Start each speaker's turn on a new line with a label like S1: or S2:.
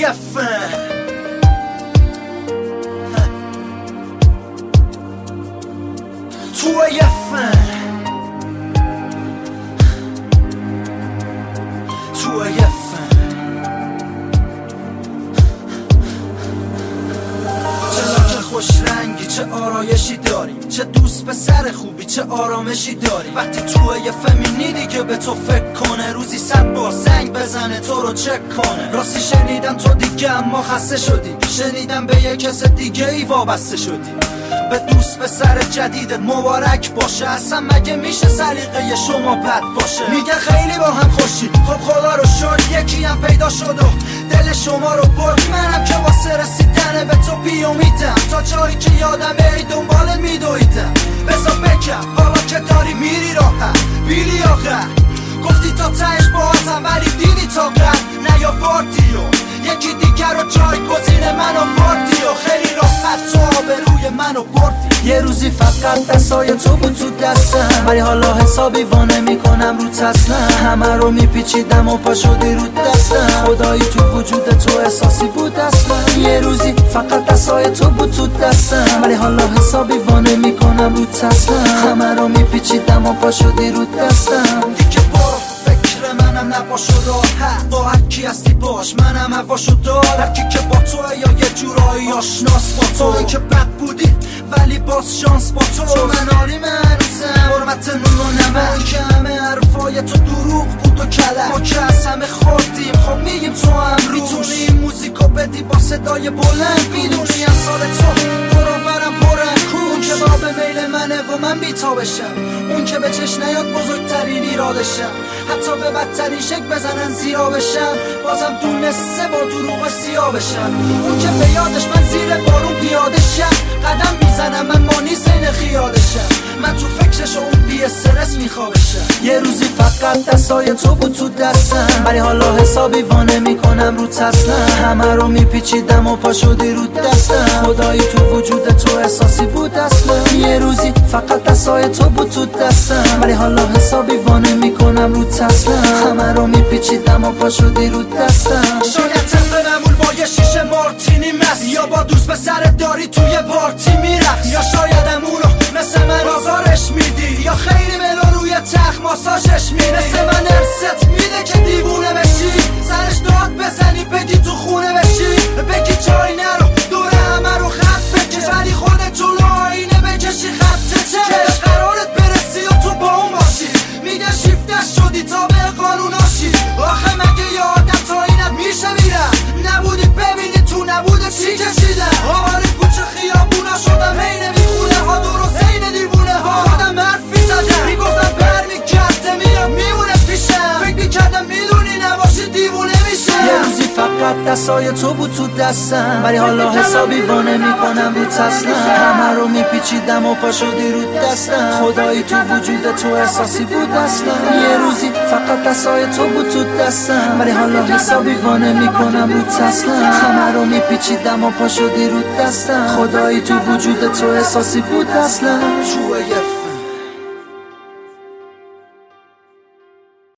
S1: خوش رنگی، چه آرایشی داری، چه دوست پسر خوبی، چه آرامشی داری. وقتی تو یه فمینیدی که به تو فکر کنه، روزی 100 بار زنگ بزنه تو رو چک کنه. راستی شنیدم تو دیگه اما خسته شدی، شنیدم به یه کس دیگه ای وابسته شدی. به دوست پسر جدیدت مبارک باشه، اصلا مگه میشه سلیقه شما بد باشه؟ میگه خیلی با هم خوشی، خب خدا رو شکر یکی هم پیدا شد و دل شما رو برد. منم که واسه رسیدن به تو بیامیدم، تا جایی که یادم ای دنبالت میدویدم. بذار بگم حالا که داری میری راحت، بیلی آخر گفتی تا تهش باهاتم ولی دیدی تا قد نیاوردی و یکی دیگر رو جایگزین من آوردی و خیلی راحت تو آبروی منو بردی. یه روزی فقط دستای تو بود تو دستم، ولی حالا حسابی وانه میکنم رو تسلم. همه رو میپیچیدم و پا شدی رو دستم، خدایی تو وجود تو احساسی بود اصلا. یه روزی فقط دستای تو بود تو دستم، ولی حالا حسابی وانه میکنم رو تسلم. همه رو میپیچیدم و پا شدی رو دستم. دیگه برو فکر منم نباش و راحت، با هر کی هستی باش، منم هواشو دارم. کی که با تو یا یه جورایی آشناس با تو، این که بد بودی ولی باز شانس با تو. من عالی منوزم حرمت نون و نمک، که همه حرفای تو دروغ بود و کلک. ما که از همه خوردیم خب میگیم تو هم روش، میتونی این موزیکو بدی با صدای بلند، میدونی از سال تو برابرم پرن کن که با به میل منه و من بیتا بشم. اون که به چشم نیاد بزرگترین ایرادشم، حتی به بدترین شک بزنن زیرا بشم، بازم دونسته با دروغ سیاه بشم. اون که به یادش من زیر بارون پیاده شم، قدم میزنم من مانی سین خیالشم. من تو فکرش و اون بی استرس میخوابشم. یه روزی فقط دستای تو بود تو دستم، ولی حالا حسابی وانه میکنم رو تسلم. همه رو میپیچیدم و پا شدی رو دستم، خدایی تو وجود تو احساسی بود اصلا. یه روزی فقط دستای تو بود تو دستم، ولی حالا حسابی وانه میکنم رو تسلم. همه رو میپیچیدم و پا شدی رو دستم. شاید تنبلمون با یه شیشه مارتینی مست، یا با دوست به سرت داری توی پارتی میرقص، یا شاید امونو مثل من آزارش میدی، یا خیلی ملو روی تخت ماساژش میدی. مثل من ارست میده که دیوونه بشی، سرش داد بزنی بگی تو خونه بشی، بگی جایی نرو دوره همه رو خط بکش، ولی خودت جلو آینه بکشی خط چش. قرارت برسی و تو با اون باشی، میگه شیفتش شدی تا به قانوناشی. آخه مگه یه آدم تا اینت میشه میرم؟ نبودی ببینی تو نبوده چی کشیدم. آواره کوچه خیابونا شدم هی نمیخونه ها، درست هی دیوونه ها. خودم حرفی زدم میگفتم برمیگرده میرم میمونه پیشم، فکر میکردم میدونی نباشی دیوونه میشه. یه روزی فقط دستای تو بود تو دستم، ولی حالا حسابی وانه میکنم رو تسلم. همه رو میپیچیدم و پا شدی رو دستم، خدایی تو وجود تو احساسی بود اصلا. یه روزی فقط دستای تو بود تو دستم، ولی حالا حسابی وانه میکنم رو تسلم. همه رو میپیچیدم و پا شدی رو دستم، خدایی تو وجود تو احساسی بود اصلا. تو